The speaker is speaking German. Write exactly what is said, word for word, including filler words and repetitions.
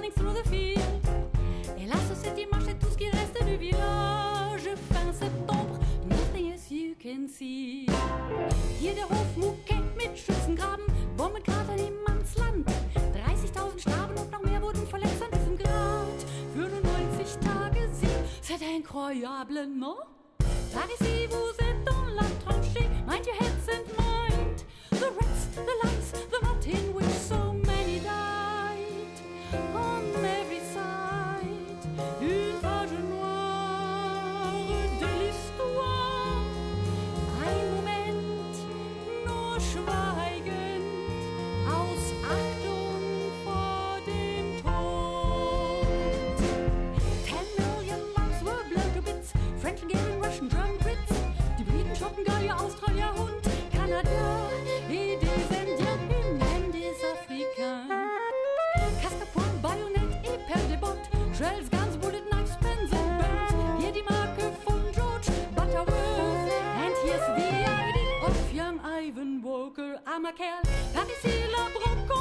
running through the field. Hélas, c'est dimanche et tout ce qui reste du village. Fin septembre, nothing as you can see. Hier der Hof Mouquet mit Schützengraben, Bombenkrater im Mannsland. dreißigtausend starben und noch mehr wurden verletzt an diesem Grad. neunzig Tage Sieg, c'est incroyable, non? Par ici, vous êtes dans la tranchée. Mind your heads and mind the rats, the lice, the mud in which so many died. On every side, une page noire de l'histoire. Ein Moment, nur schweigend, aus Achtung vor dem Tod. Ten million lives were blown to bits. French, Hungarian, Russian, German, Brits. Die Briten, Schotten, Gallier, Australier und Kanada. Et des Indiens, et même des Africains. Casque à poing, baïonnette et paire de bottes. Shells, guns, bullet knives, pens and belts. Hier die Marke von George Butterworth. And here's the I D of young Ivan Walker. Armer Kerl, Paris, la Broco.